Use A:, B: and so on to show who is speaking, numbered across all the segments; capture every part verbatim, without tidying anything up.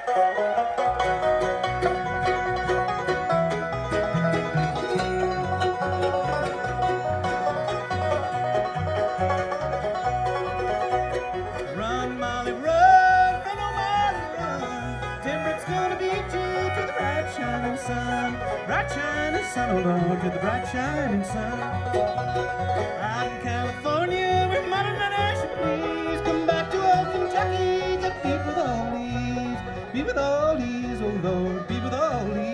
A: Run, Molly, run, run, oh Molly, run. Timbrook's gonna beat you to the bright shining sun. Bright shining sun, oh Lord, to the bright shining sun. Out in California, where Mother Nature please, come back to old Kentucky, to beat with all these, beat with all these, oh Lord, beat with all these.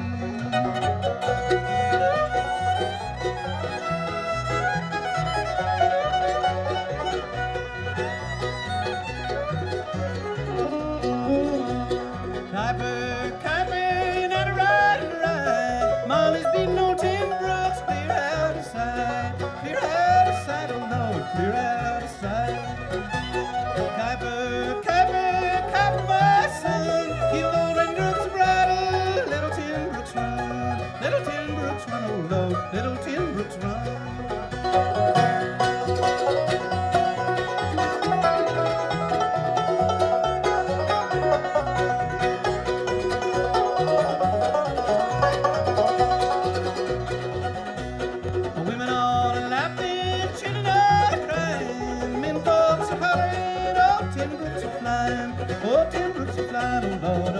A: Kuiper, Kuiper, you're not a riding right. Molly's beating old Tim Brooks clear out of sight, clear out of sight, oh Lord, clear out of sight. Kuiper, Kuiper, Kuiper, my son, keep old Red Brooks bridle. Little Tim Brooks run, little Tim Brooks run, oh Lord, little Tim Brooks run. Women all are laughing, children are crying, men folks are hollering, oh Tim Brooks are flying, oh Tim Brooks are flying, oh Lord.